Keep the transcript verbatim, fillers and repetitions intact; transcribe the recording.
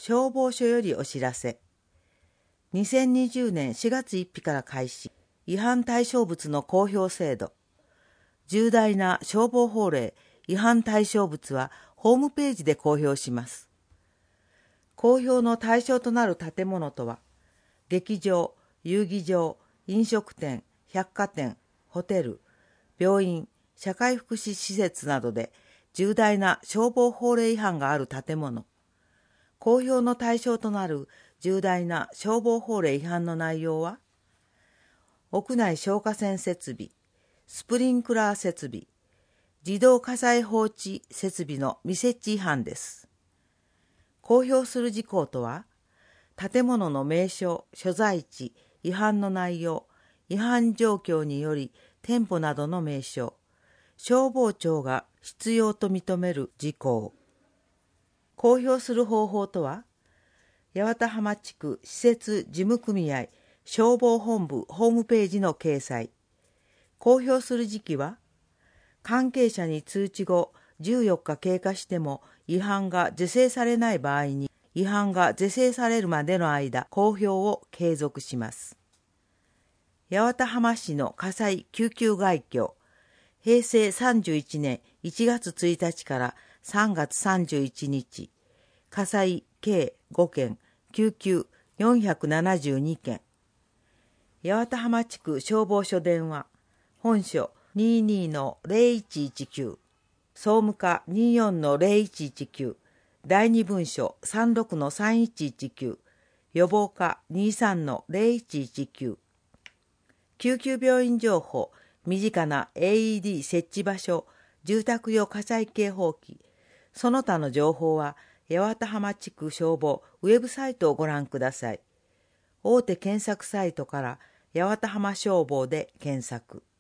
消防署よりお知らせ。にせんにじゅうねんしがつついたちから開始、違反対象物の公表制度。重大な消防法令違反対象物はホームページで公表します。公表の対象となる建物とは、劇場、遊技場、飲食店、百貨店、ホテル、病院、社会福祉施設などで重大な消防法令違反がある建物。公表の対象となる重大な消防法令違反の内容は、屋内消火栓設備、スプリンクラー設備、自動火災報知設備の未設置違反です。公表する事項とは、建物の名称、所在地、違反の内容、違反状況により店舗などの名称、消防庁が必要と認める事項。公表する方法とは、八幡浜地区施設事務組合消防本部ホームページの掲載。公表する時期は、関係者に通知後じゅうよっか経過しても違反が是正されない場合に、違反が是正されるまでの間、公表を継続します。八幡浜市の火災救急概況、へいせいさんじゅういちねんいちがつついたちからさんがつさんじゅういちにち、火災計ごけん、救急よんひゃくななじゅうにけん。八幡浜地区消防署電話、本所 にじゅうにのゼロいちいちきゅう、総務課 にじゅうよんのゼロいちいちきゅう、第二分署 さんじゅうろくのさんいちいちきゅう、予防課 にじゅうさんのゼロいちいちきゅう。救急病院情報、身近な エーイーディー 設置場所、住宅用火災警報器、その他の情報は、八幡浜地区消防ウェブサイトをご覧ください。大手検索サイトから八幡浜消防で検索。